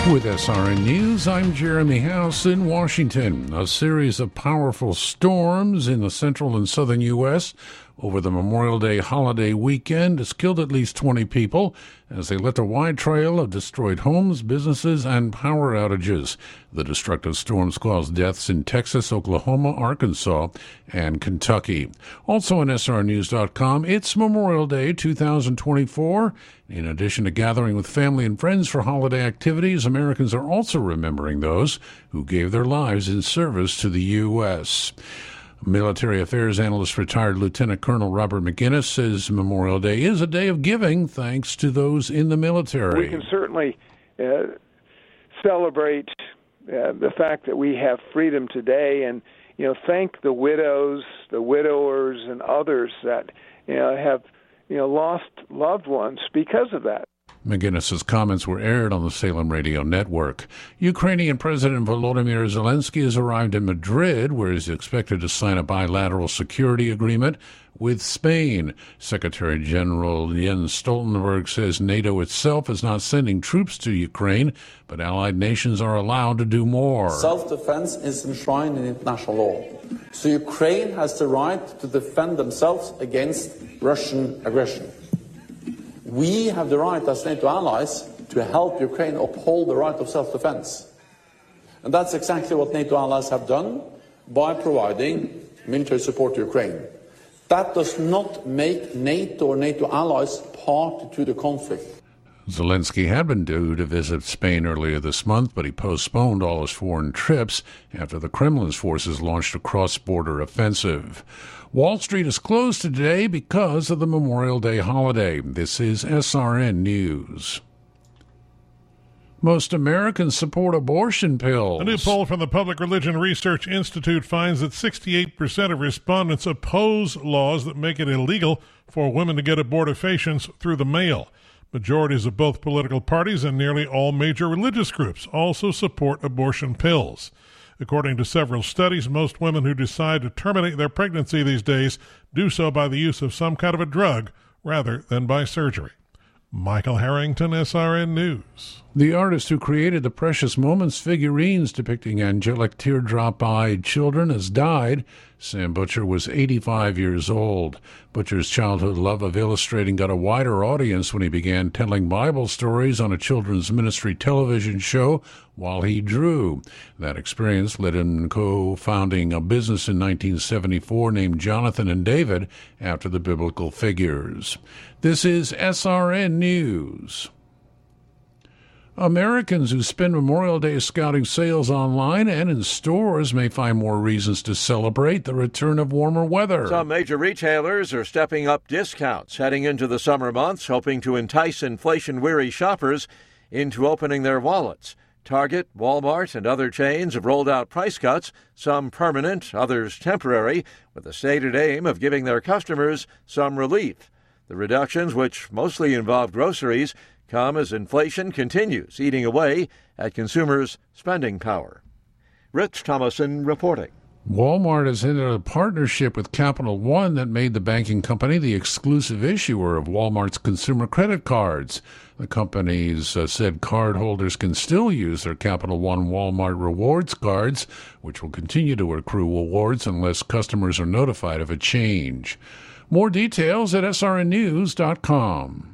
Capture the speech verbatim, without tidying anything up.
With S R N News, I'm Jeremy House in Washington. A series of powerful storms in the central and southern U S over the Memorial Day holiday weekend has killed at least twenty people as they left a wide trail of destroyed homes, businesses, and power outages. The destructive storms caused deaths in Texas, Oklahoma, Arkansas, and Kentucky. Also on S R N news dot com, it's Memorial Day two thousand twenty-four. In addition to gathering with family and friends for holiday activities, Americans are also remembering those who gave their lives in service to the U S Military Affairs Analyst retired Lieutenant Colonel Robert McGinnis says Memorial Day is a day of giving thanks to those in the military. We can certainly uh, celebrate uh, the fact that we have freedom today and, you know, thank the widows, the widowers, and others that, you know, have, you know, lost loved ones because of that. McGinnis's comments were aired on the Salem Radio Network. Ukrainian President Volodymyr Zelensky has arrived in Madrid, where he's expected to sign a bilateral security agreement with Spain. Secretary General Jens Stoltenberg says NATO itself is not sending troops to Ukraine, but allied nations are allowed to do more. Self-defense is enshrined in international law. So Ukraine has the right to defend themselves against Russian aggression. We have the right as NATO allies to help Ukraine uphold the right of self-defense. And that's exactly what NATO allies have done by providing military support to Ukraine. That does not make NATO or NATO allies party to the conflict. Zelensky had been due to visit Spain earlier this month, but he postponed all his foreign trips after the Kremlin's forces launched a cross-border offensive. Wall Street is closed today because of the Memorial Day holiday. This is S R N News. Most Americans support abortion pills. A new poll from the Public Religion Research Institute finds that sixty-eight percent of respondents oppose laws that make it illegal for women to get abortifacients through the mail. Majorities of both political parties and nearly all major religious groups also support abortion pills. According to several studies, most women who decide to terminate their pregnancy these days do so by the use of some kind of a drug rather than by surgery. Michael Harrington, S R N News. The artist who created the Precious Moments figurines depicting angelic teardrop-eyed children has died. Sam Butcher was eighty-five years old. Butcher's childhood love of illustrating got a wider audience when he began telling Bible stories on a children's ministry television show while he drew. That experience led him co-founding a business in nineteen seventy-four named Jonathan and David after the biblical figures. This is S R N News. Americans who spend Memorial Day scouting sales online and in stores may find more reasons to celebrate the return of warmer weather. Some major retailers are stepping up discounts heading into the summer months, hoping to entice inflation-weary shoppers into opening their wallets. Target, Walmart, and other chains have rolled out price cuts, some permanent, others temporary, with the stated aim of giving their customers some relief. The reductions, which mostly involve groceries, come as inflation continues eating away at consumers' spending power. Rich Thomason reporting. Walmart has entered a partnership with Capital One that made the banking company the exclusive issuer of Walmart's consumer credit cards. The companies uh, said cardholders can still use their Capital One Walmart rewards cards, which will continue to accrue rewards unless customers are notified of a change. More details at S R N news dot com.